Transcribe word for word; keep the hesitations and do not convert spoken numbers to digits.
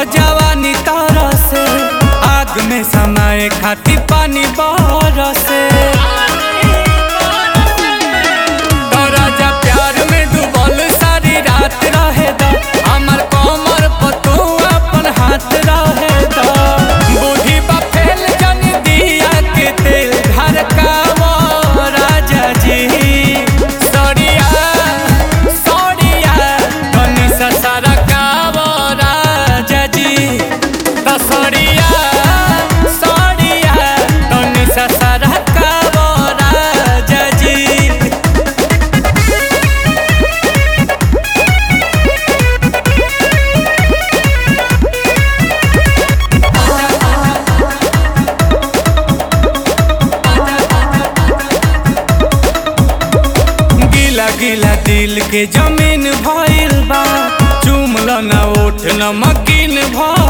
जवानी तारा से आग में समाए खाती पानी बरसे तो राजा प्यार में डूबल सारी रात रहे दा हमार कमर पर तू अपन हाथ रहे दा बुद्धि बा फेल जन दिया के तेल घर का वो राजा जी सड़िया सड़िया धनी ससारा का वो राजा जी तो सड़िया सड़िया धनी ससारा का वो राजा जी। गिला गिला दिल के जमीन भइल बा चुमल न उठ न मकीन भइल